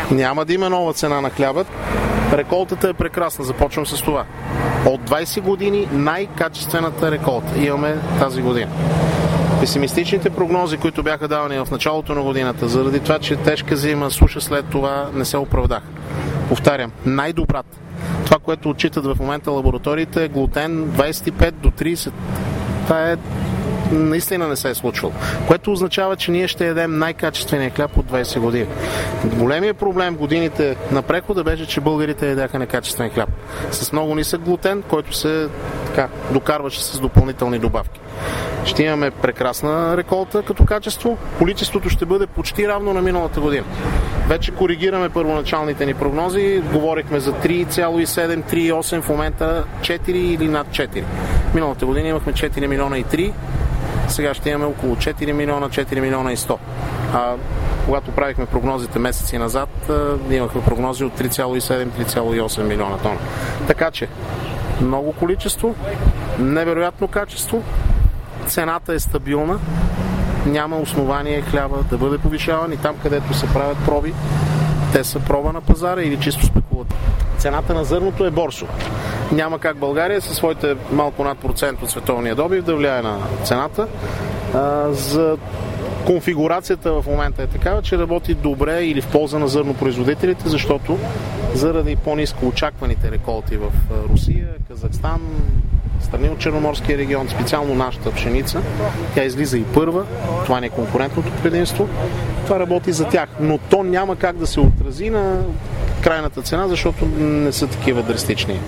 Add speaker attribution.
Speaker 1: Няма да има нова цена на хляба. Реколтата е прекрасна, започвам с това. От 20 години най-качествената реколта имаме тази година. Песимистичните прогнози, които бяха давани в началото на годината, заради това, че тежка зима, суша след това, не се оправдаха. Повтарям, най-добрата. Това, което отчитат в момента лабораториите, е глутен 25 до 30. Това наистина не се е случвало. Което означава, че ние ще ядем най-качествения хляб от 20 години. Големият проблем в годините на прехода беше, че българите ядяха некачествен хляб. С много нисък глутен, който се докарваше с допълнителни добавки. Ще имаме прекрасна реколта като качество. Количеството ще бъде почти равно на миналата година. Вече коригираме първоначалните ни прогнози. Говорихме за 3,7, 3,8, в момента 4 или над 4. Миналата година имахме 4 милиона и 3. Сега ще имаме около 4 милиона, 4 милиона и 100. Когато правихме прогнозите месеци назад, имахме прогнози от 3,7, 3,8 милиона тона. Така че, много количество, невероятно качество, цената е стабилна, няма основание хляба да бъде повишаван и там, където се правят проби, те са проба на пазара или чисто спекулативни. Цената на зърното е борсова. Няма как България със своите малко над процент от световния добив да влияе на цената. За конфигурацията в момента е такава, че работи добре или в полза на зърнопроизводителите, защото заради по-ниско очакваните реколти в Русия, Казахстан, страни от Черноморския регион, специално нашата пшеница, тя излиза и първа, това не е конкурентното предимство, това работи за тях, но то няма как да се отрази на крайната цена, защото не са такива драстични